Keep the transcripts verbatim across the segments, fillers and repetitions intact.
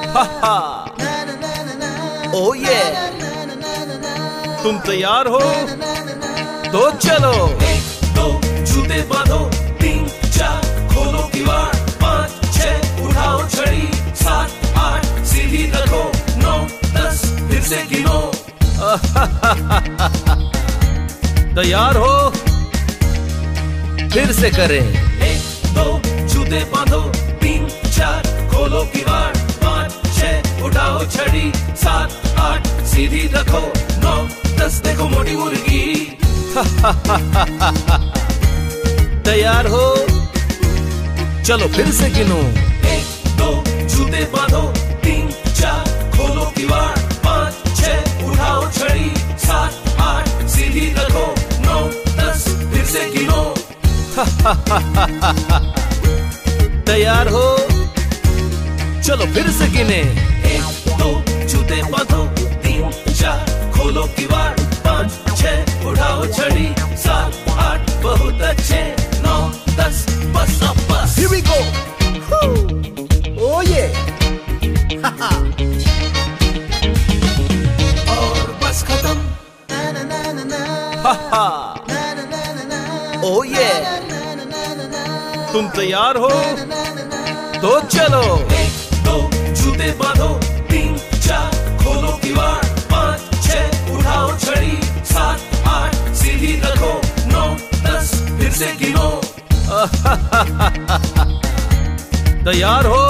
हा हा ओ ये तुम तैयार हो तो चलो। एक दो जूते बांधो, तीन चार खोलो किवाड़, पाँच छह उठाओ छड़ी, सात आठ सीधी रखो, नौ दस फिर से गिनो। तैयार हो फिर से करें। एक दो जूते बांधो, तीन चार खोलो किवाड़, पाँच छह उठाओ छड़ी, सात आठ सीधी रखो, नौ दस देखो मोटी मुर्गी। तैयार हो चलो फिर से गिनो। एक दो जूते बांधो, तीन चार खोलो किवाड़, पाँच छह उठाओ छड़ी, सात आठ सीधी रखो, नौ दस फिर से गिनो। तैयार हो चलो फिर से गिने। एक दो जूते बांधो, तीन चार खोलो किवाड़, पाँच छह उठाओ छड़ी, सात आठ बहुत अच्छे, नौ दस बस अब बस। Here we go. Oh yeah. और बस खत्म। हा हा ओ ये तुम तैयार हो तो चलो। एक दो जूते बांधो, तीन चार खोलो किवाड़, पाँच छह उठाओ छड़ी, सात आठ सीधी रखो, नौ दस फिर से गिनो। तैयार हो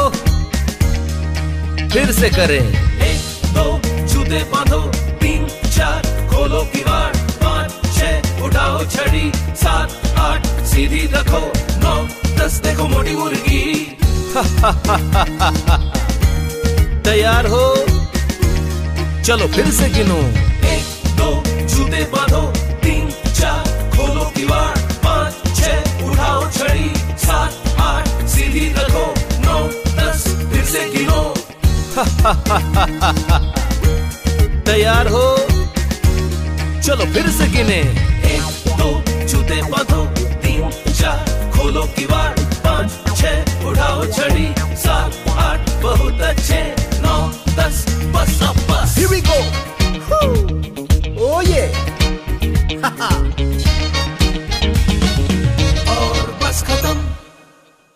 फिर से करें। एक दो जूते बांधो, तीन चार खोलो किवाड़, पाँच छह उठाओ छड़ी, सात आठ सीधी रखो, नौ दस देखो मोटी मुर्गी। तैयार हो चलो फिर से गिनो। एक दो जूते बांधो, तीन चार खोलो किवाड़, पाँच छह उठाओ छड़ी, सात आठ सीधी रखो, नौ दस फिर से गिनो। तैयार हो चलो फिर से गिने। एक दो जूते बांधो, तीन चार खोलो किवाड़, पाँच छह उठाओ छड़ी, सात आठ बहुत अच्छे।